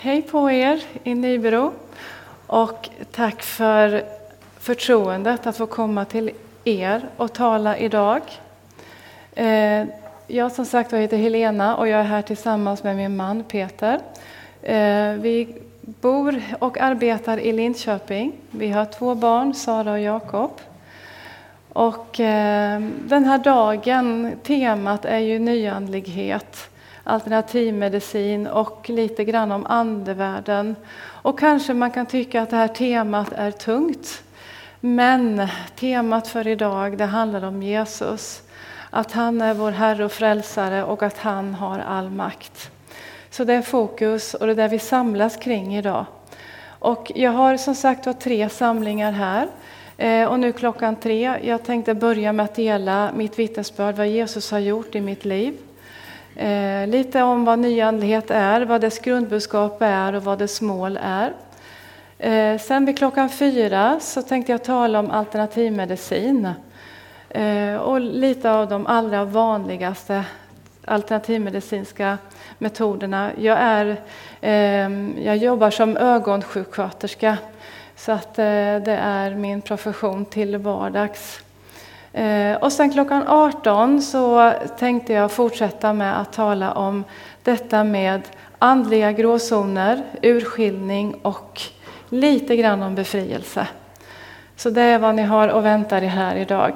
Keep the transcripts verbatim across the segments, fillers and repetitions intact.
Hej på er i Nybro och tack för förtroendet att få komma till er och tala idag. Jag som sagt heter Helena och jag är här tillsammans med min man Peter. Vi bor och arbetar i Linköping. Vi har två barn, Sara och Jakob. Och den här dagen, temat är ju nyandlighet, alternativmedicin och lite grann om andevärlden. Och kanske man kan tycka att det här temat är tungt. Men temat för idag, det handlar om Jesus. Att han är vår Herre och frälsare och att han har all makt. Så det är fokus och det är där vi samlas kring idag. Och jag har som sagt var tre samlingar här. Och nu klockan tre, jag tänkte börja med att dela mitt vittnesbörd, vad Jesus har gjort i mitt liv. Eh, lite om vad nyandlighet är, vad dess grundbudskap är och vad dess mål är. Eh, sen vid klockan fyra så tänkte jag tala om alternativmedicin. Eh, och lite av de allra vanligaste alternativmedicinska metoderna. Jag, är, eh, jag jobbar som ögonsjuksköterska. Så att eh, det är min profession till vardags. Eh, och sen klockan arton så tänkte jag fortsätta med att tala om detta med andliga gråzoner, urskiljning och lite grann om befrielse. Så det är vad ni har och väntar er här idag.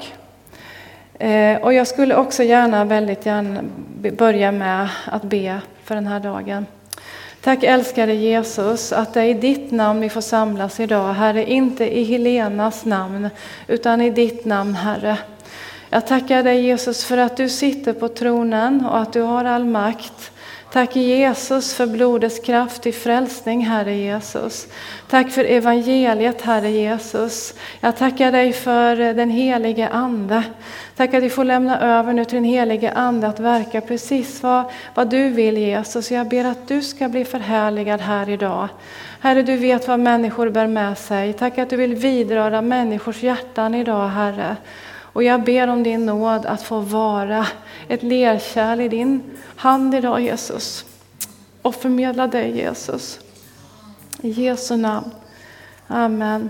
Eh, och jag skulle också gärna, väldigt gärna börja med att be för den här dagen. Tack älskade Jesus att det är i ditt namn vi får samlas idag. Herre, inte i Helenas namn utan i ditt namn, Herre. Jag tackar dig Jesus för att du sitter på tronen och att du har all makt. Tack Jesus för blodets kraft i frälsning, Herre Jesus. Tack för evangeliet, Herre Jesus. Jag tackar dig för den helige ande. Tack att vi får lämna över nu till den helige ande att verka precis vad, vad du vill, Jesus. Jag ber att du ska bli förhärligad här idag. Herre, du vet vad människor bär med sig. Tack att du vill vidröra människors hjärtan idag, Herre. Och jag ber om din nåd att få vara ett lerkärl i din hand idag, Jesus. Och förmedla dig, Jesus. I Jesu namn. Amen.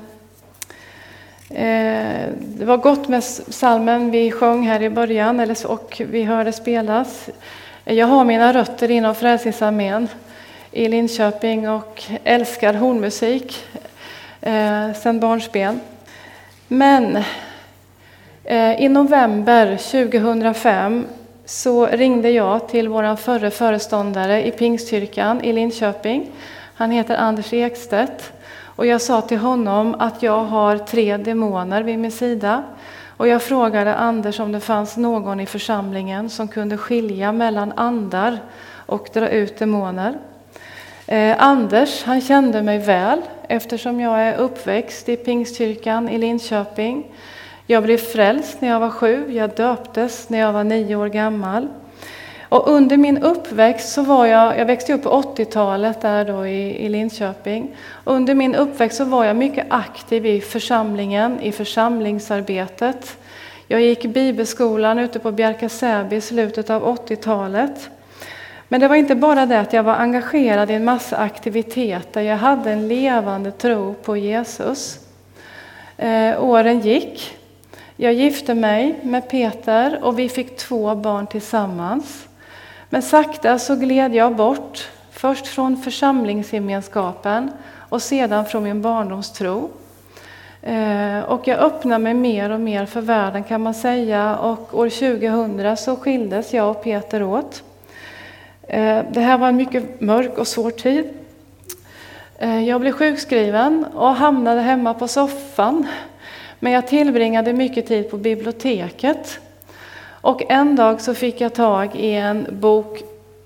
Eh, det var gott med psalmen vi sjöng här i början eller, och vi hörde spelas. Jag har mina rötter inom Frälsningsarmén i Linköping och älskar hornmusik eh, sedan barnsben. Men eh, i november tjugohundrafem så ringde jag till vår förre föreståndare i Pingstkyrkan i Linköping. Han heter Anders Ekstedt. Och jag sa till honom att jag har tre demoner vid min sida. Och jag frågade Anders om det fanns någon i församlingen som kunde skilja mellan andar och dra ut demoner. Eh, Anders, han kände mig väl eftersom jag är uppväxt i Pingstkyrkan i Linköping. Jag blev frälst när jag var sju, jag döptes när jag var nio år gammal. Och under min uppväxt så var jag, jag växte upp på åttiotalet där då i, i Linköping. Under min uppväxt så var jag mycket aktiv i församlingen, i församlingsarbetet. Jag gick i bibelskolan ute på Bjärka-Säby i slutet av åttiotalet. Men det var inte bara det att jag var engagerad i en massa aktiviteter. Jag hade en levande tro på Jesus. Eh, åren gick. Jag gifte mig med Peter och vi fick två barn tillsammans. Men sakta så gled jag bort, först från församlingsgemenskapen och sedan från min barndomstro. Eh, och jag öppnade mig mer och mer för världen kan man säga. Och år tjugohundra så skildes jag och Peter åt. Eh, det här var en mycket mörk och svår tid. Eh, jag blev sjukskriven och hamnade hemma på soffan. Men jag tillbringade mycket tid på biblioteket. Och en dag så fick jag tag i en bok.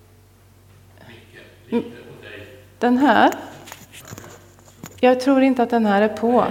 Den här. Jag tror inte att den här är på.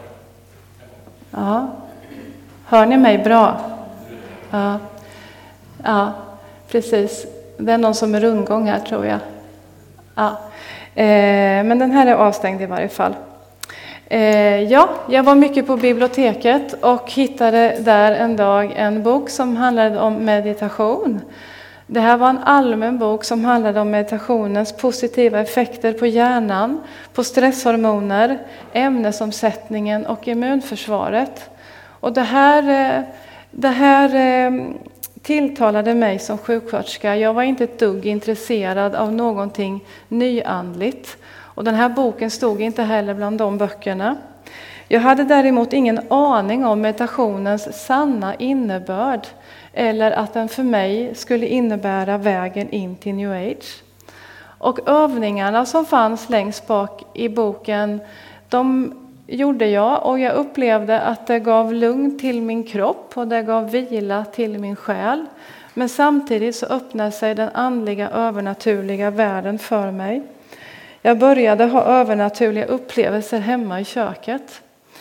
Ja. Hör ni mig bra? Ja. Ja, precis. Det är någon som är rundgång här tror jag. Ja. Eh, men den här är avstängd i varje fall. Eh, ja, jag var mycket på biblioteket och hittade där en dag en bok som handlade om meditation. Det här var en allmän bok som handlade om meditationens positiva effekter på hjärnan, på stresshormoner, ämnesomsättningen och immunförsvaret. Och det här, det här tilltalade mig som sjuksköterska. Jag var inte ett dugg intresserad av någonting nyandligt. Och den här boken stod inte heller bland de böckerna. Jag hade däremot ingen aning om meditationens sanna innebörd eller att den för mig skulle innebära vägen in till New Age. Och övningarna som fanns längst bak i boken, de gjorde jag och jag upplevde att det gav lugn till min kropp och det gav vila till min själ. Men samtidigt så öppnade sig den andliga övernaturliga världen för mig. Jag började ha övernaturliga upplevelser hemma i köket.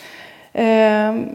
Ehm,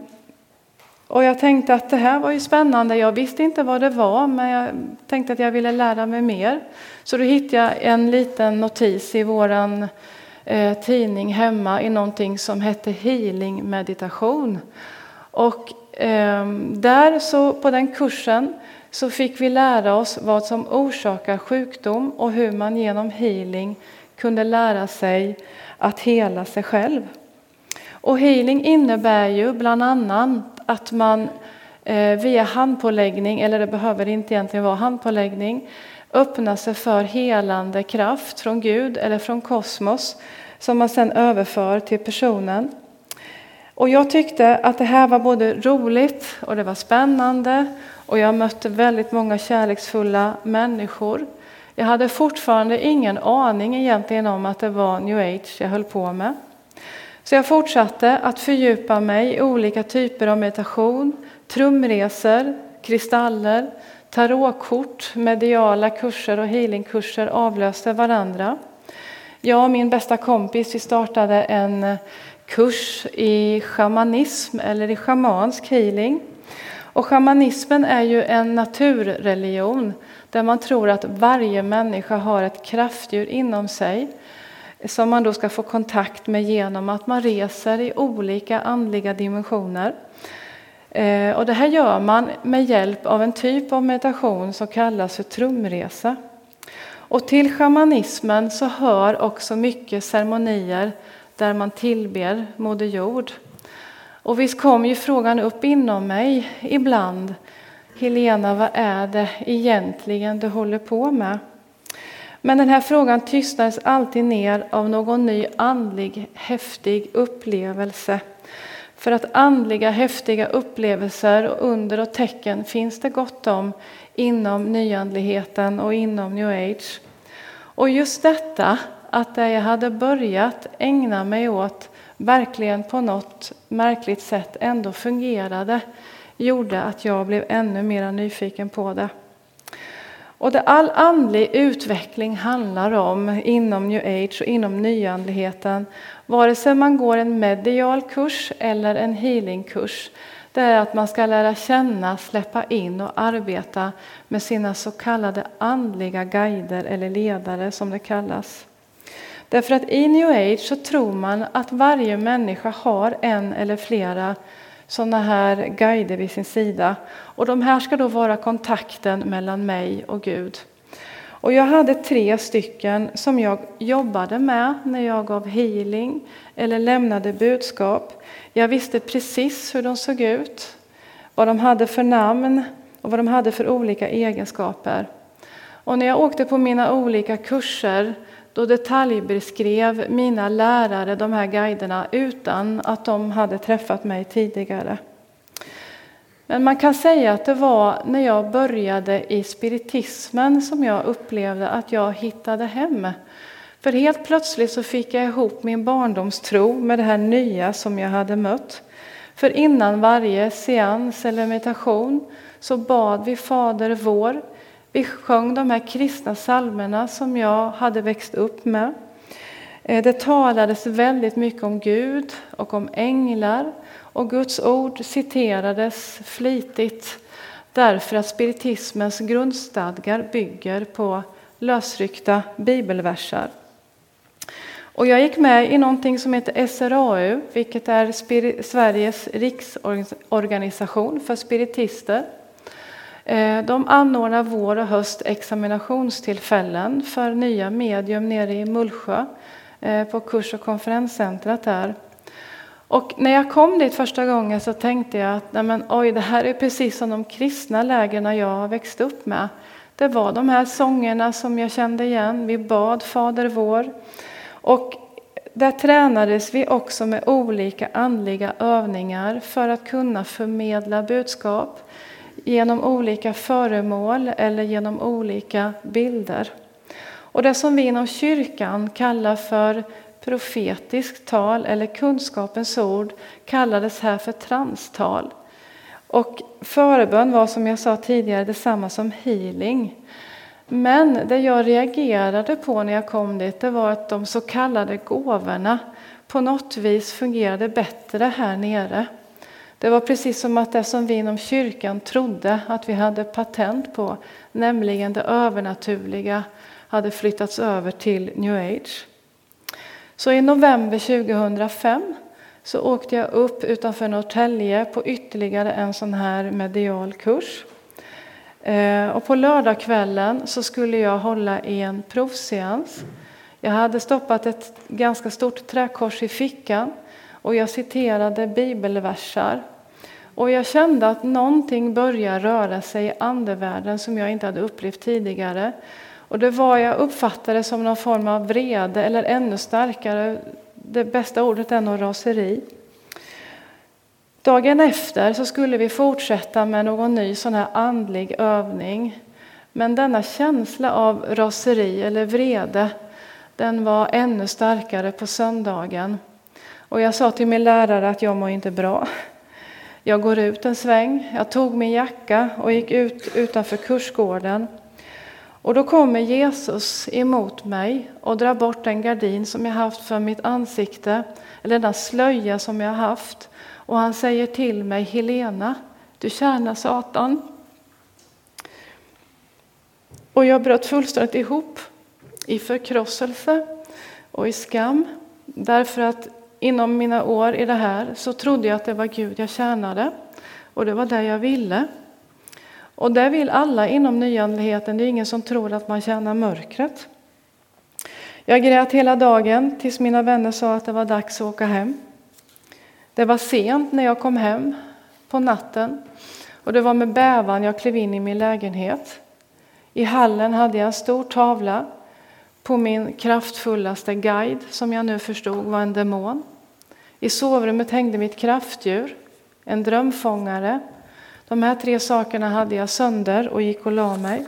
och jag tänkte att det här var ju spännande. Jag visste inte vad det var, men jag tänkte att jag ville lära mig mer. Så då hittade jag en liten notis i våran eh, tidning hemma i någonting som hette healing meditation. Och eh, där så på den kursen så fick vi lära oss vad som orsakar sjukdom och hur man genom healing kunde lära sig att hela sig själv. Och healing innebär ju bland annat att man eh, via handpåläggning, eller det behöver inte egentligen vara handpåläggning, öppnar sig för helande kraft från Gud eller från kosmos som man sedan överför till personen. Och jag tyckte att det här var både roligt och det var spännande och jag mötte väldigt många kärleksfulla människor. Jag hade fortfarande ingen aning egentligen om att det var New Age jag höll på med. Så jag fortsatte att fördjupa mig i olika typer av meditation, trumresor, kristaller, tarotkort, mediala kurser och healingkurser avlöste varandra. Jag och min bästa kompis vi startade en kurs i shamanism eller i shamansk healing. Och shamanismen är ju en naturreligion där man tror att varje människa har ett kraftdjur inom sig som man då ska få kontakt med genom att man reser i olika andliga dimensioner. Eh, och det här gör man med hjälp av en typ av meditation som kallas för trumresa. Och till shamanismen så hör också mycket ceremonier där man tillber Moder Jord. Och visst kom ju frågan upp inom mig ibland. Helena, vad är det egentligen du håller på med? Men den här frågan tystades alltid ner av någon ny andlig, häftig upplevelse. För att andliga, häftiga upplevelser och under och tecken finns det gott om inom nyandligheten och inom New Age. Och just detta, att det jag hade börjat ägna mig åt verkligen på något märkligt sätt ändå fungerade, gjorde att jag blev ännu mer nyfiken på det. Och det all andlig utveckling handlar om inom New Age och inom nyandligheten, vare sig man går en medial kurs eller en healingkurs, det är att man ska lära känna, släppa in och arbeta med sina så kallade andliga guider eller ledare som det kallas. Därför att i New Age så tror man att varje människa har en eller flera sådana här guider vid sin sida. Och de här ska då vara kontakten mellan mig och Gud. Och jag hade tre stycken som jag jobbade med när jag gav healing eller lämnade budskap. Jag visste precis hur de såg ut, vad de hade för namn och vad de hade för olika egenskaper. Och när jag åkte på mina olika kurser, då detaljbeskrev mina lärare de här guiderna utan att de hade träffat mig tidigare. Men man kan säga att det var när jag började i spiritismen som jag upplevde att jag hittade hem. För helt plötsligt så fick jag ihop min barndomstro med det här nya som jag hade mött. För innan varje seans eller meditation så bad vi Fader vår. Vi sjöng de här kristna psalmerna som jag hade växt upp med. Det talades väldigt mycket om Gud och om änglar. Och Guds ord citerades flitigt därför att spiritismens grundstadgar bygger på lösryckta bibelversar. Och jag gick med i någonting som heter S R A U, vilket är Sveriges riksorganisation för spiritister. De anordnar vår och höst examinationstillfällen för nya medium nere i Mullsjö på kurs- och konferenscentret där. Och när jag kom dit första gången så tänkte jag att nej men, oj, det här är precis som de kristna lägren jag har växt upp med. Det var de här sångerna som jag kände igen. Vi bad Fader vår. Och där tränades vi också med olika andliga övningar för att kunna förmedla budskap genom olika föremål eller genom olika bilder. Och det som vi inom kyrkan kallar för profetiskt tal eller kunskapens ord kallades här för transtal. Och förebön var, som jag sa tidigare, detsamma som healing. Men det jag reagerade på när jag kom dit, det var att de så kallade gåvorna på något vis fungerade bättre här nere. Det var precis som att det som vi inom kyrkan trodde att vi hade patent på, nämligen det övernaturliga, hade flyttats över till New Age. Så i november tjugohundrafem så åkte jag upp utanför Norrtälje på ytterligare en sån här medial kurs. Och på lördagskvällen så skulle jag hålla i en provseans. Jag hade stoppat ett ganska stort träkors i fickan och jag citerade bibelversar. Och jag kände att någonting började röra sig i andevärlden som jag inte hade upplevt tidigare. Och det var, jag uppfattade som någon form av vrede eller ännu starkare, det bästa ordet är nog raseri. Dagen efter så skulle vi fortsätta med någon ny sån här andlig övning. Men denna känsla av raseri eller vrede, den var ännu starkare på söndagen. Och jag sa till min lärare att jag mår inte bra. Jag går ut en sväng, jag tog min jacka och gick ut utanför kursgården. Och då kommer Jesus emot mig och drar bort den gardin som jag haft för mitt ansikte, eller den slöja som jag haft. Och han säger till mig: Helena, du tjänar Satan. Och jag bröt fullständigt ihop i förkrosselse och i skam. Därför att inom mina år i det här så trodde jag att det var Gud jag tjänade. Och det var det jag ville. Och det vill alla inom nyandligheten. Det är ingen som tror att man tjänar mörkret. Jag grät hela dagen tills mina vänner sa att det var dags att åka hem. Det var sent när jag kom hem på natten. Och det var med bävan jag klev in i min lägenhet. I hallen hade jag en stor tavla på min kraftfullaste guide, som jag nu förstod var en demon. I sovrummet hängde mitt kraftdjur, en drömfångare. De här tre sakerna hade jag sönder och gick och la mig.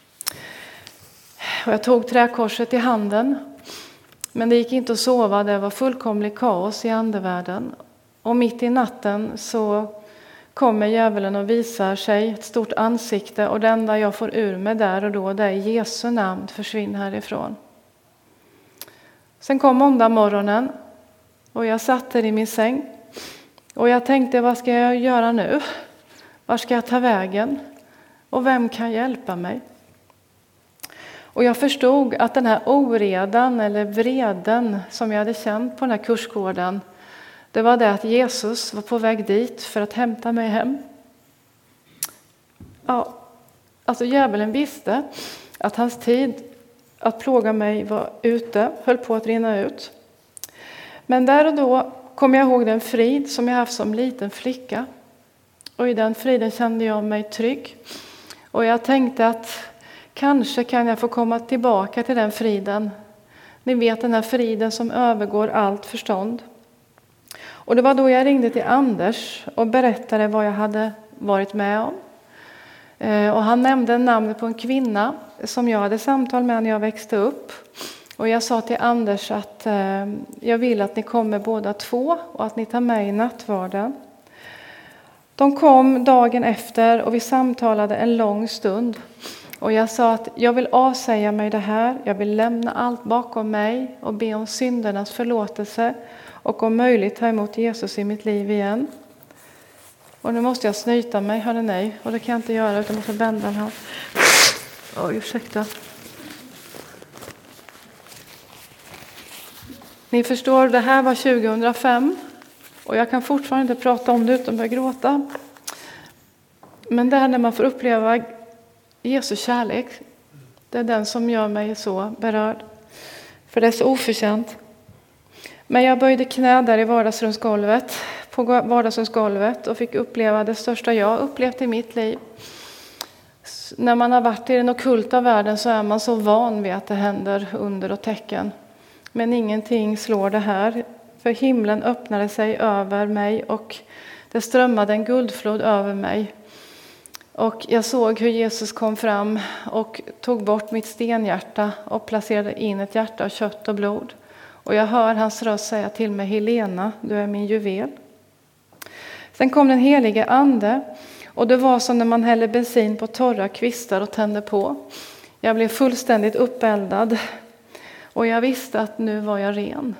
Och jag tog träkorset i handen. Men det gick inte att sova, det var fullkomlig kaos i andevärlden. Och mitt i natten så kommer djävulen och visar sig ett stort ansikte. Och det enda jag får ur mig där och då, det är Jesu namn, försvinn härifrån. Sen kom måndag morgonen och jag satt där i min säng. Och jag tänkte, vad ska jag göra nu? Var ska jag ta vägen? Och vem kan hjälpa mig? Och jag förstod att den här oredan eller vreden som jag hade känt på den här kursgården, det var det att Jesus var på väg dit för att hämta mig hem. Ja, alltså djävulen visste att hans tid att plåga mig var ute, höll på att rinna ut. Men där och då kom jag ihåg den frid som jag haft som liten flicka. Och i den friden kände jag mig trygg. Och jag tänkte att kanske kan jag få komma tillbaka till den friden. Ni vet, den här friden som övergår allt förstånd. Och det var då jag ringde till Anders och berättade vad jag hade varit med om. Och han nämnde namnet på en kvinna som jag hade samtal med när jag växte upp. Och jag sa till Anders att eh, jag vill att ni kommer båda två och att ni tar med i nattvarden. De kom dagen efter och vi samtalade en lång stund. Och jag sa att jag vill avsäga mig det här. Jag vill lämna allt bakom mig och be om syndernas förlåtelse. Och om möjligt ta emot Jesus i mitt liv igen. Och nu måste jag snyta mig, hörde nej. Och det kan jag inte göra utan måste bända den här. Åh, ursäkta. Ni förstår, det här var tjugohundrafem. Och jag kan fortfarande inte prata om det utan börja gråta. Men det här när man får uppleva Jesu kärlek, det är den som gör mig så berörd. För det är så oförtjänt. Men jag böjde knä där i vardagsrumsgolvet, på vardagsrumsgolvet och fick uppleva det största jag upplevt i mitt liv. När man har varit i den ockulta världen så är man så van vid att det händer under och tecken. Men ingenting slår det här. För himlen öppnade sig över mig och det strömmade en guldflod över mig. Och jag såg hur Jesus kom fram och tog bort mitt stenhjärta och placerade in ett hjärta av kött och blod. Och jag hör hans röst säga till mig: Helena, du är min juvel. Sen kom den helige ande och det var som när man häller bensin på torra kvistar och tänder på. Jag blev fullständigt uppeldad och jag visste att nu var jag ren.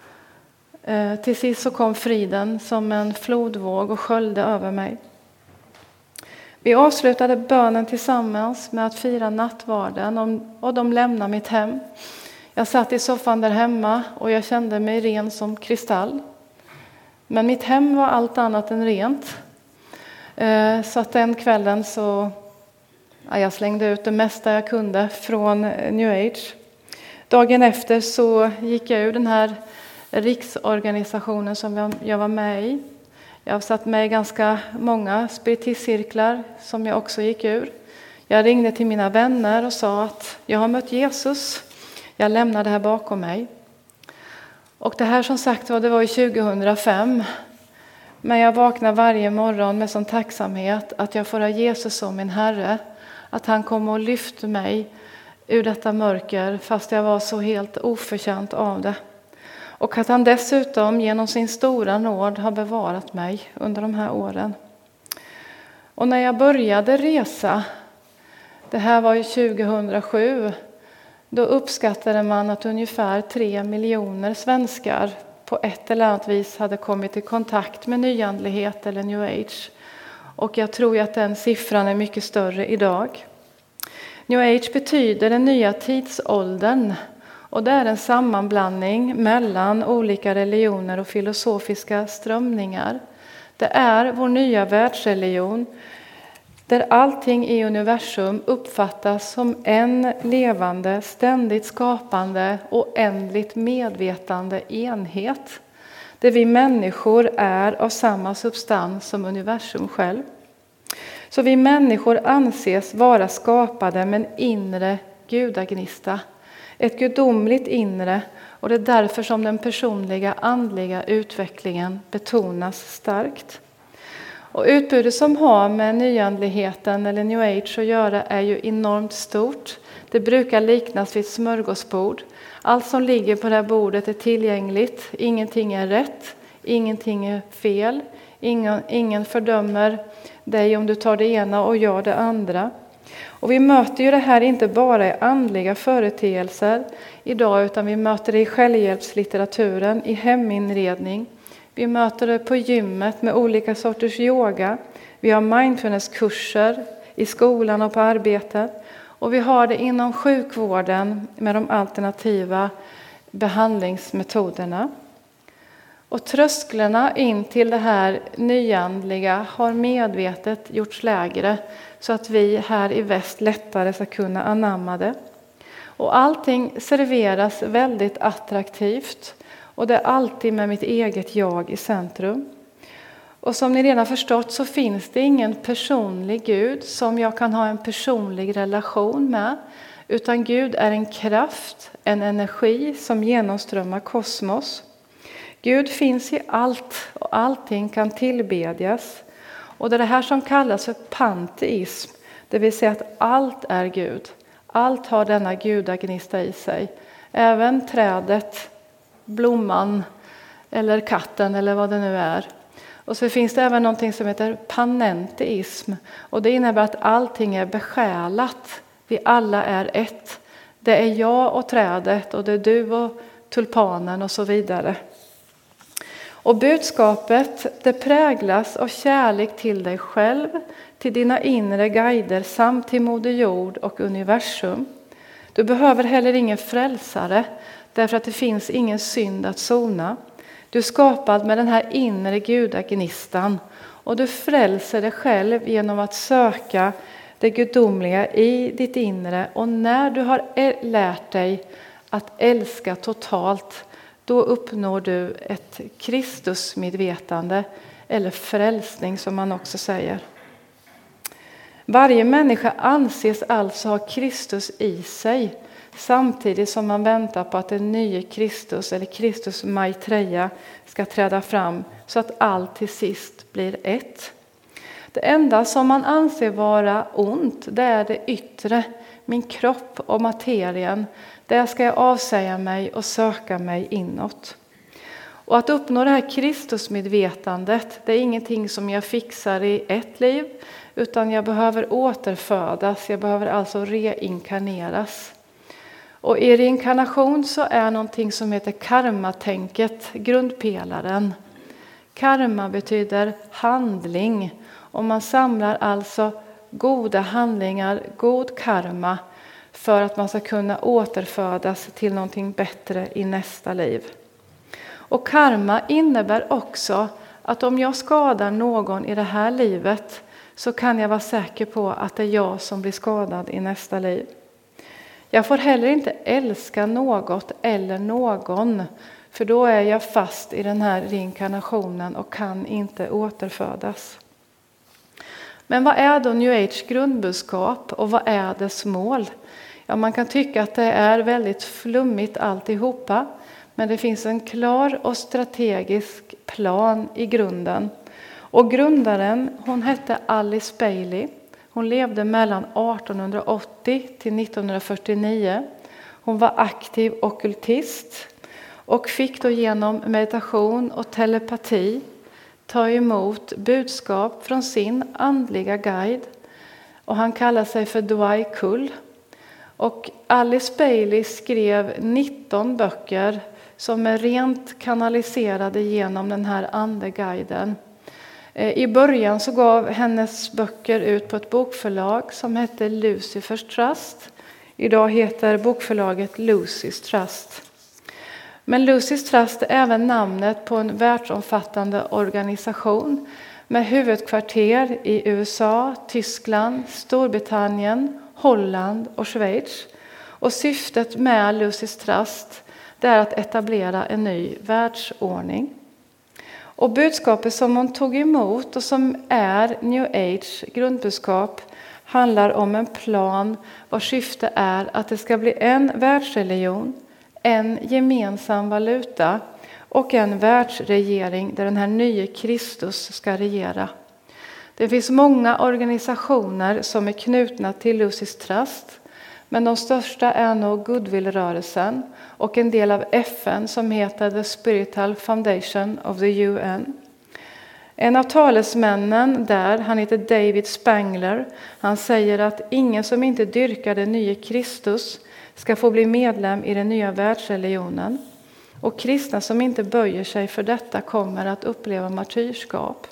Eh, till sist så kom friden som en flodvåg och sköljde över mig. Vi avslutade bönen tillsammans med att fira nattvarden och de lämnade mitt hem. Jag satt i soffan där hemma och jag kände mig ren som kristall. Men mitt hem var allt annat än rent. Så att den kvällen så ja, jag slängde ut det mesta jag kunde från New Age. Dagen efter så gick jag ur den här riksorganisationen som jag var med i. Jag har satt med i ganska många spiritistcirklar som jag också gick ur. Jag ringde till mina vänner och sa att jag har mött Jesus. Jag lämnar det här bakom mig. Och det här som sagt var, det var i tjugohundrafem. Men jag vaknar varje morgon med sån tacksamhet att jag får ha Jesus som min Herre. Att han kom och lyfte mig ur detta mörker fast jag var så helt oförtjänt av det. Och att han dessutom genom sin stora nåd har bevarat mig under de här åren. Och när jag började resa, det här var ju tjugohundrasju, då uppskattade man att ungefär tre miljoner svenskar på ett eller annat vis hade kommit i kontakt med nyandlighet eller New Age. Och jag tror ju att den siffran är mycket större idag. New Age betyder den nya tidsåldern. Och det är en sammanblandning mellan olika religioner och filosofiska strömningar. Det är vår nya världsreligion där allting i universum uppfattas som en levande, ständigt skapande, oändligt medvetande enhet. Där vi människor är av samma substans som universum själv. Så vi människor anses vara skapade med en inre gudagnista. Ett gudomligt inre, och det är därför som den personliga andliga utvecklingen betonas starkt. Och utbudet som har med nyandligheten eller New Age att göra är ju enormt stort. Det brukar liknas vid ett smörgåsbord. Allt som ligger på det här bordet är tillgängligt. Ingenting är rätt, ingenting är fel. Ingen, ingen fördömer dig om du tar det ena och gör det andra. Och vi möter ju det här inte bara i andliga företeelser idag, utan vi möter det i självhjälpslitteraturen, i heminredning. Vi möter det på gymmet med olika sorters yoga. Vi har mindfulnesskurser i skolan och på arbetet. Och vi har det inom sjukvården med de alternativa behandlingsmetoderna. Och trösklarna in till det här nyandliga har medvetet gjorts lägre så att vi här i väst lättare ska kunna anamma det. Och allting serveras väldigt attraktivt och det är alltid med mitt eget jag i centrum. Och som ni redan förstått så finns det ingen personlig Gud som jag kan ha en personlig relation med. Utan Gud är en kraft, en energi som genomströmmar kosmos. Gud finns i allt och allting kan tillbedjas. Och det är det här som kallas för panteism. Det vill säga att allt är Gud. Allt har denna gudagnista i sig. Även trädet, blomman eller katten eller vad det nu är. Och så finns det även någonting som heter panenteism. Och det innebär att allting är besjälat. Vi alla är ett. Det är jag och trädet och det är du och tulpanen och så vidare. Och budskapet det präglas av kärlek till dig själv, till dina inre guider samt till Moder Jord och universum. Du behöver heller ingen frälsare därför att det finns ingen synd att sona. Du är skapad med den här inre gudagnistan Och du frälser dig själv genom att söka det gudomliga i ditt inre. Och när du har lärt dig att älska totalt, då uppnår du ett Kristusmedvetande eller frälsning som man också säger. Varje människa anses alltså ha Kristus i sig, samtidigt som man väntar på att den nya Kristus eller Kristus Maitreya ska träda fram så att allt till sist blir ett. Det enda som man anser vara ont, det är det yttre, min kropp och materien. Där ska jag avsäga mig och söka mig inåt. Och att uppnå det här Kristusmedvetandet, det är ingenting som jag fixar i ett liv, utan jag behöver återfödas, jag behöver alltså reinkarneras. Och i reinkarnation så är någonting som heter karmatänket grundpelaren. Karma betyder handling, och man samlar alltså goda handlingar, god karma, för att man ska kunna återfödas till någonting bättre i nästa liv. Och karma innebär också att om jag skadar någon i det här livet, så kan jag vara säker på att det är jag som blir skadad i nästa liv. Jag får heller inte älska något eller någon, för då är jag fast i den här reinkarnationen och kan inte återfödas. Men vad är då New Age grundbudskap och vad är dess mål? Ja, man kan tycka att det är väldigt flummigt alltihopa, men det finns en klar och strategisk plan i grunden. Och grundaren, hon hette Alice Bailey. Hon levde mellan arton åttio till nittonhundrafyrtionio. Hon var aktiv ockultist och fick då genom meditation och telepati ta emot budskap från sin andliga guide. Och han kallar sig för Dwai Kull. Och Alice Bailey skrev nitton böcker som är rent kanaliserade genom den här andeguiden. I början så gav hennes böcker ut på ett bokförlag som hette Lucifers Trust. Idag heter bokförlaget Lucy's Trust. Men Lucy's Trust är även namnet på en världsomfattande organisation med huvudkvarter i U S A, Tyskland, Storbritannien, Holland och Schweiz. Och syftet med Lucy's Trust, det är att etablera en ny världsordning. Och budskapet som hon tog emot och som är New Age grundbudskap handlar om en plan vars syfte är att det ska bli en världsreligion, en gemensam valuta och en världsregering där den här nya Kristus ska regera. Det finns många organisationer som är knutna till Lucy's Trust, men de största är nog Goodwill-rörelsen och en del av F N som heter The Spiritual Foundation of the U N. En av talesmännen där, han heter David Spangler, han säger att ingen som inte dyrkar den nya Kristus ska få bli medlem i den nya världsreligionen. Och kristna som inte böjer sig för detta kommer att uppleva martyrskap.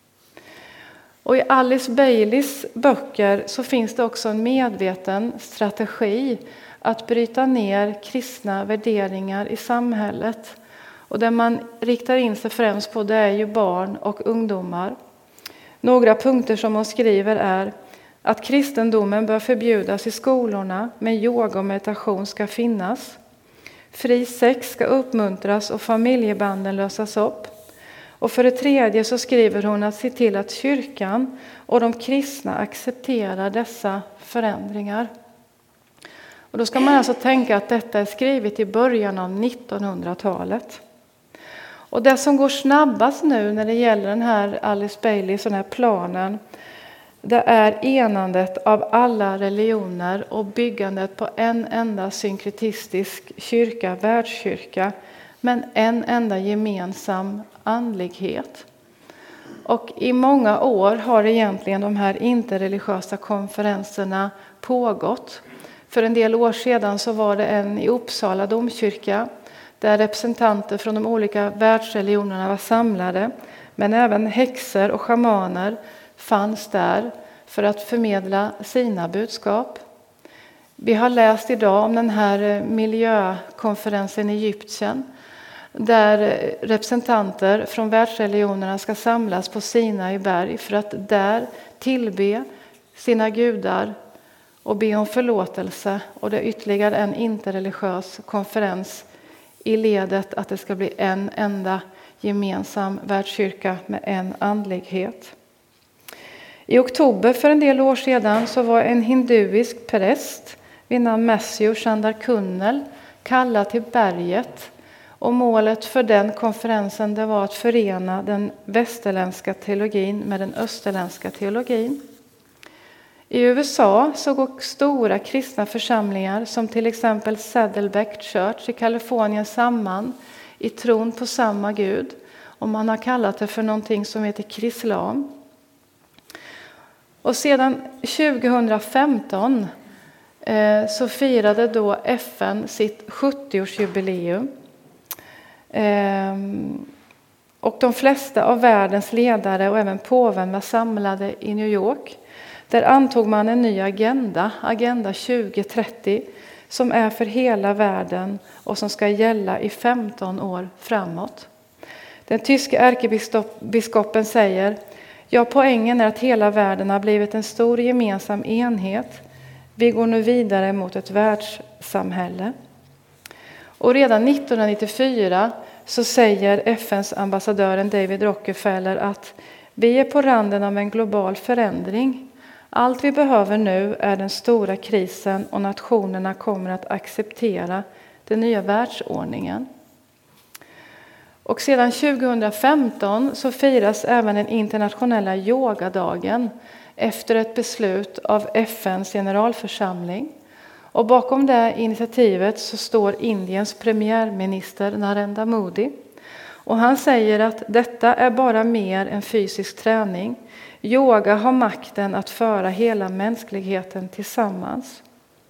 Och i Alice Baileys böcker så finns det också en medveten strategi att bryta ner kristna värderingar i samhället. Och där man riktar in sig främst på det är ju barn och ungdomar. Några punkter som hon skriver är att kristendomen bör förbjudas i skolorna, men yoga och meditation ska finnas. Fri sex ska uppmuntras och familjebanden lösas upp. Och för det tredje så skriver hon att se till att kyrkan och de kristna accepterar dessa förändringar. Och då ska man alltså tänka att detta är skrivet i början av nittonhundratalet. Och det som går snabbast nu när det gäller den här Alice Bailey, den här planen, det är enandet av alla religioner och byggandet på en enda synkretistisk kyrka, världskyrka, men en enda gemensam andlighet. Och i många år har egentligen de här interreligiösa konferenserna pågått. För en del år sedan så var det en i Uppsala domkyrka där representanter från de olika världsreligionerna var samlade. Men även häxor och schamaner fanns där för att förmedla sina budskap. Vi har läst idag om den här miljökonferensen i Egypten där representanter från världsreligionerna ska samlas på Sinai berg för att där tillbe sina gudar och be om förlåtelse. Och det är ytterligare en interreligiös konferens i ledet att det ska bli en enda gemensam världskyrka med en andlighet. I oktober för en del år sedan så var en hinduisk präst vid namn Matthew Chandra-Kunnel kallad till berget. Och målet för den konferensen det var att förena den västerländska teologin med den österländska teologin. I U S A så går stora kristna församlingar som till exempel Saddleback Church i Kalifornien samman i tron på samma Gud. Och man har kallat det för någonting som heter krislam. Och sedan tjugohundrafemton eh, så firade då F N sitt sjuttioårsjubileum. Eh, och de flesta av världens ledare och även påven var samlade i New York. Där antog man en ny agenda, Agenda tjugo trettio, som är för hela världen och som ska gälla i femton år framåt. Den tyska ärkebiskopen säger: ja, poängen är att hela världen har blivit en stor gemensam enhet. Vi går nu vidare mot ett världssamhälle. Och redan nittonhundranittiofyra så säger F N:s ambassadören David Rockefeller att vi är på randen av en global förändring. Allt vi behöver nu är den stora krisen och nationerna kommer att acceptera den nya världsordningen. Och sedan tjugohundrafemton så firas även den internationella yogadagen efter ett beslut av F N:s generalförsamling. Och bakom det initiativet så står Indiens premiärminister Narendra Modi. Och han säger att detta är bara mer än fysisk träning. Yoga har makten att föra hela mänskligheten tillsammans.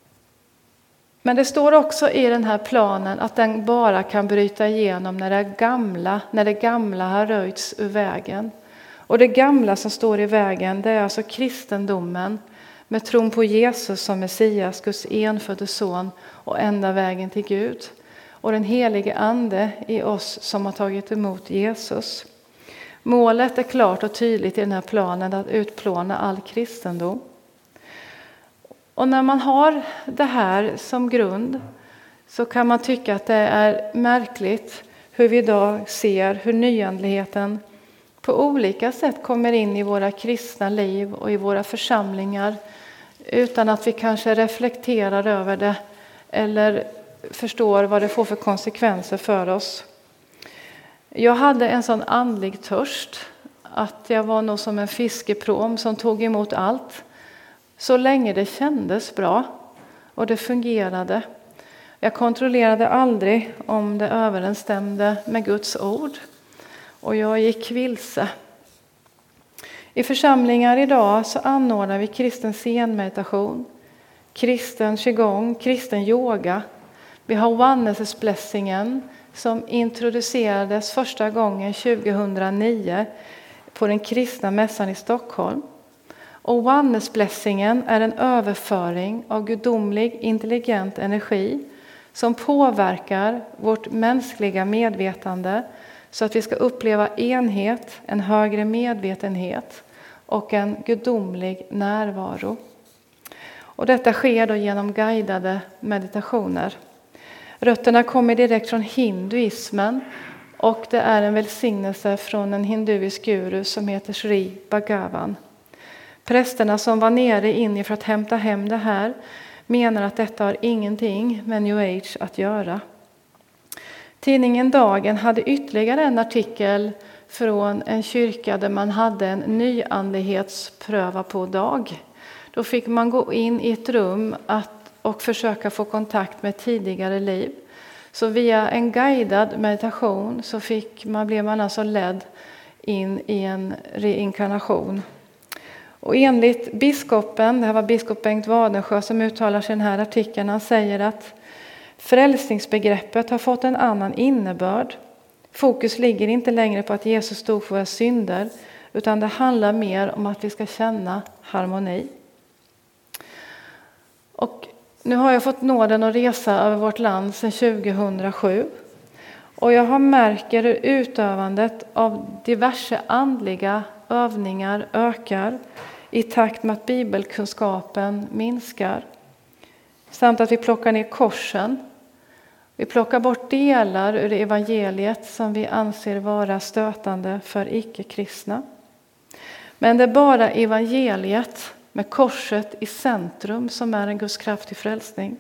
Men det står också i den här planen att den bara kan bryta igenom när det gamla, när det gamla har röjts ur vägen. Och det gamla som står i vägen, det är alltså kristendomen med tron på Jesus som Messias, Guds enfödde son och enda vägen till Gud. Och den helige ande i oss som har tagit emot Jesus. Målet är klart och tydligt i den här planen att utplåna all kristendom. Och när man har det här som grund så kan man tycka att det är märkligt hur vi idag ser hur nyandligheten på olika sätt kommer in i våra kristna liv och i våra församlingar utan att vi kanske reflekterar över det eller förstår vad det får för konsekvenser för oss. Jag hade en sån andlig törst att jag var nog som en fiskepråm som tog emot allt. Så länge det kändes bra och det fungerade. Jag kontrollerade aldrig om det överensstämde med Guds ord. Och jag gick vilse. I församlingar idag så anordnar vi kristen scenmeditation, kristen qigong, kristen yoga. Vi har Oneness-blessingen som introducerades första gången tjugohundranio på den kristna mässan i Stockholm. Och Oneness-blessingen är en överföring av gudomlig intelligent energi som påverkar vårt mänskliga medvetande så att vi ska uppleva enhet, en högre medvetenhet och en gudomlig närvaro. Och detta sker då genom guidade meditationer. Rötterna kommer direkt från hinduismen och det är en välsignelse från en hinduisk guru som heter Sri Bhagavan. Prästerna som var nere inne för att hämta hem det här menar att detta har ingenting med New Age att göra. Tidningen Dagen hade ytterligare en artikel från en kyrka där man hade en nyandlighetspröva på dag. Då fick man gå in i ett rum att, och försöka få kontakt med tidigare liv. Så via en guidad meditation så fick man, blev man alltså ledd in i en reinkarnation. Och enligt biskopen, det här var biskop Bengt Wadensjö som uttalar sig i den här artikeln, han säger att frälsningsbegreppet har fått en annan innebörd. Fokus ligger inte längre på att Jesus stod för våra synder, utan det handlar mer om att vi ska känna harmoni. Och nu har jag fått nåden att resa över vårt land sedan tjugohundrasju. Och jag har märker hur utövandet av diverse andliga övningar ökar i takt med att bibelkunskapen minskar. Samt att vi plockar ner korsen. Vi plockar bort delar ur evangeliet som vi anser vara stötande för icke-kristna. Men det är bara evangeliet med korset i centrum som är en Guds kraft till frälsning.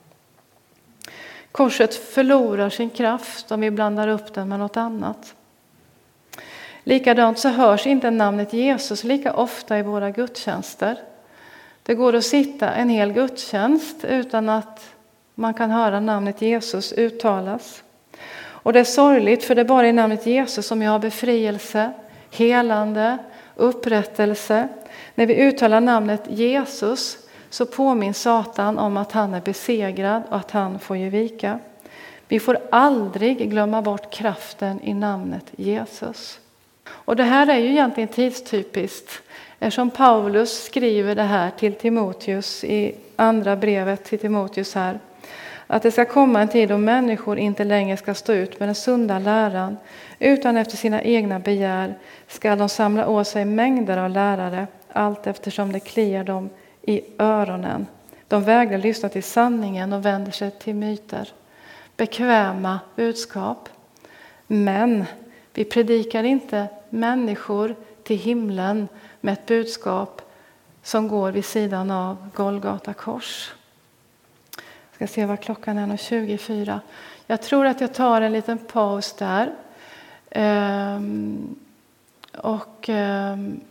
Korset förlorar sin kraft om vi blandar upp den med något annat. Likadant så hörs inte namnet Jesus lika ofta i våra gudstjänster. Det går att sitta en hel gudstjänst utan att man kan höra namnet Jesus uttalas. Och det är sorgligt, för det är bara i namnet Jesus som jag har befrielse, helande, upprättelse. När vi uttalar namnet Jesus så påminner Satan om att han är besegrad och att han får ge vika. Vi får aldrig glömma bort kraften i namnet Jesus. Och det här är ju egentligen tidstypiskt, eftersom Paulus skriver det här till Timoteus i andra brevet till Timoteus här. Att det ska komma en tid då människor inte längre ska stå ut med den sunda läran, utan efter sina egna begär ska de samla åt sig mängder av lärare, allt eftersom det kliar dem i öronen. De vägrar lyssna till sanningen och vänder sig till myter. Bekväma budskap. Men vi predikar inte människor till himlen med ett budskap som går vid sidan av Golgata kors. Jag ska se vad klockan är, tjugofyra. Jag tror att jag tar en liten paus där. Ehm, och ehm,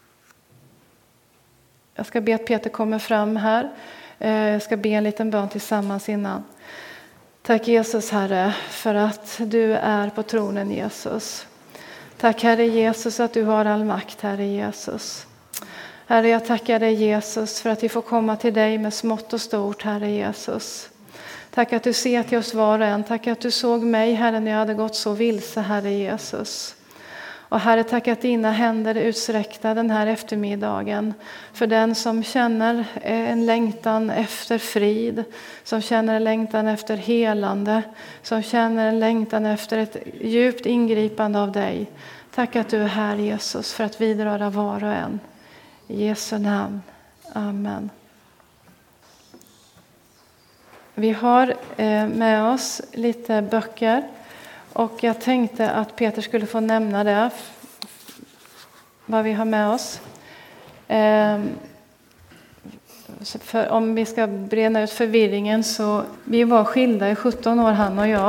jag ska be att Peter kommer fram här. Ehm, jag ska be en liten bön tillsammans innan. Tack Jesus Herre för att du är på tronen Jesus. Tack Herre Jesus att du har all makt Herre Jesus. Herre, jag tackar dig Jesus för att vi får komma till dig med smått och stort, Herre Jesus. Tack att du ser till oss var och en. Tack att du såg mig, Herre, när jag hade gått så vilse, Herre Jesus. Och Herre, tack att dina händer är utsträckta den här eftermiddagen. För den som känner en längtan efter frid, som känner en längtan efter helande, som känner en längtan efter ett djupt ingripande av dig. Tack att du är här Jesus för att vidröra var och en. I Jesu namn. Amen. Vi har med oss lite böcker. Och jag tänkte att Peter skulle få nämna det. Vad vi har med oss. För om vi ska breda ut förvirringen så. Vi var skilda i sjutton år han och jag.